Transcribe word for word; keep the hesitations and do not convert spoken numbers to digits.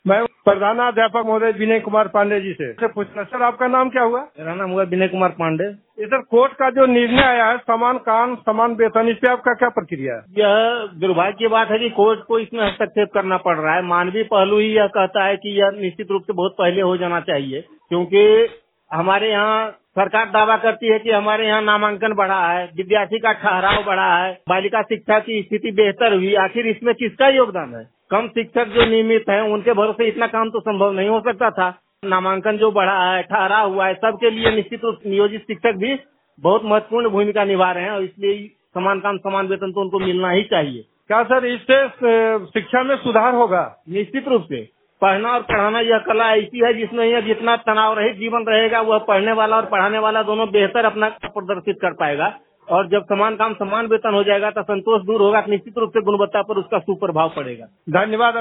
मैं प्रधानाध्यापक महोदय विनय कुमार पांडे जी से से पूछना। सर, आपका नाम क्या हुआ? मेरा नाम हुआ विनय कुमार पांडे। ये सर, कोर्ट का जो निर्णय आया है समान काम समान वेतन, इस पे आपका क्या प्रक्रिया है? यह दुर्भाग्य की बात है कि कोर्ट को इसमें हस्तक्षेप करना पड़ रहा है। मानवीय पहलू ही यह कहता है कि यह निश्चित रूप से बहुत पहले हो जाना चाहिए, क्योंकि हमारे यहाँ सरकार दावा करती है कि हमारे यहाँ नामांकन बढ़ा है, विद्यार्थी का ठहराव बढ़ा है, बालिका शिक्षा की स्थिति बेहतर हुई। आखिर इसमें किसका योगदान है? कम शिक्षक जो नियमित हैं उनके भरोसे इतना काम तो संभव नहीं हो सकता था। नामांकन जो बढ़ा है, ठहराव हुआ है, सबके लिए निश्चित रूप से नियोजित शिक्षक भी बहुत महत्वपूर्ण भूमिका निभा रहे हैं और इसलिए समान काम समान वेतन तो उनको मिलना ही चाहिए। क्या सर, इससे अ, शिक्षा में सुधार होगा? निश्चित रूप से पढ़ना और पढ़ाना यह कला ऐसी है जिसमें यह जितना तनाव रहित जीवन रहेगा वह पढ़ने वाला और पढ़ाने वाला दोनों बेहतर अपना प्रदर्शित कर पाएगा। और जब समान काम समान वेतन हो जाएगा तो संतोष दूर होगा, निश्चित रूप से गुणवत्ता पर उसका सुप्रभाव पड़ेगा। धन्यवाद।